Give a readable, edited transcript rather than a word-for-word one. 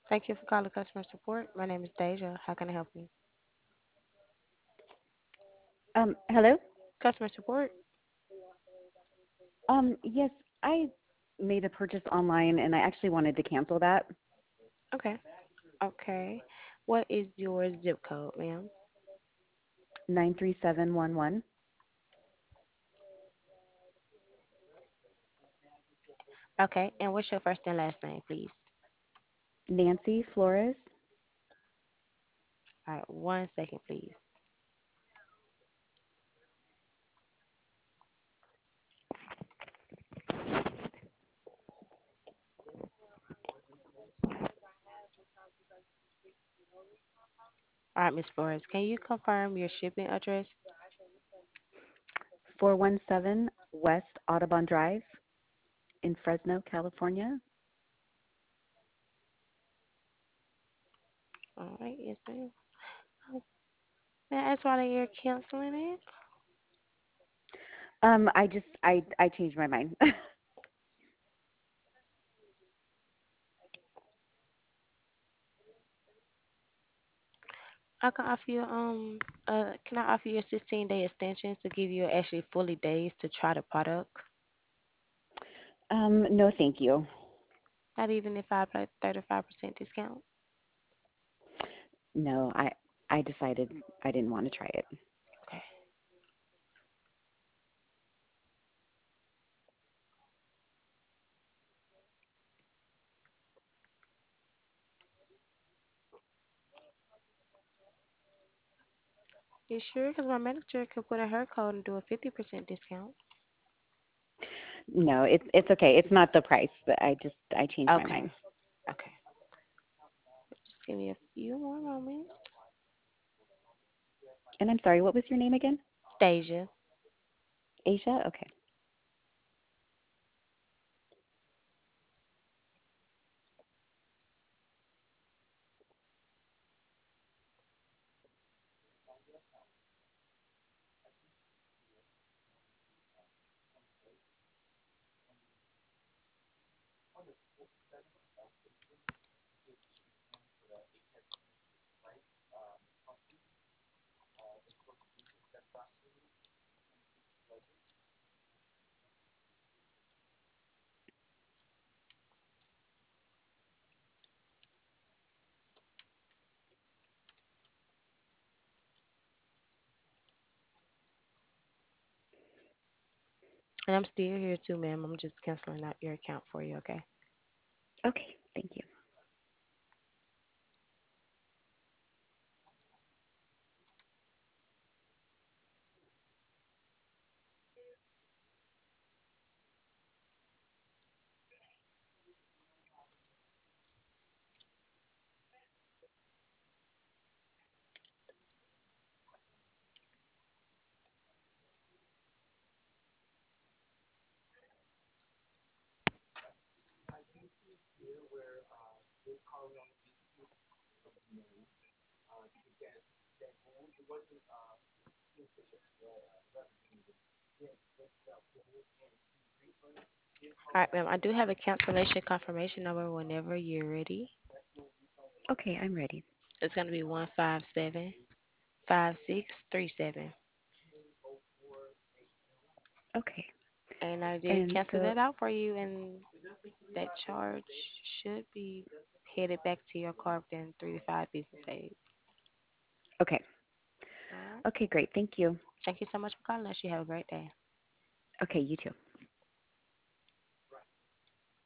Thank you for calling customer support. My name is Deja. How can I help you? Hello? Customer support? Yes, I made a purchase online and I actually wanted to cancel that. Okay. Okay. What is your zip code, ma'am? 93711. Okay. And what's your first and last name, please? Nancy Flores. All right. 1 second, please. All right, Miss Flores. Can you confirm your shipping address? 417 West Audubon Drive in Fresno, California. All right. Yes, ma'am. Oh, may I ask why you're canceling it? I changed my mind. I can offer you can I offer you a 16-day extension to give you actually fully days to try the product? No, thank you. Not even if I apply 35% discount. No, I decided I didn't want to try it. Okay. You sure? Because my manager could put in her code and do a 50% discount. No, it's okay. It's not the price, but I changed my Okay. mind. Okay. Just give me a few more moments. And I'm sorry, what was your name again? Deja. Asia? Okay. And I'm still here too, ma'am. I'm just canceling out your account for you, okay? Okay, thank you. All right, ma'am. I do have a cancellation confirmation number whenever you're ready. Okay, I'm ready. It's going to be 1575637. Okay. And I did And cancel so, that out for you, and that charge should be headed back to your car within 3 to 5 business days. okay. All right. Okay, great. Thank you. Thank you so much for calling us. You have a great day. Okay, you too.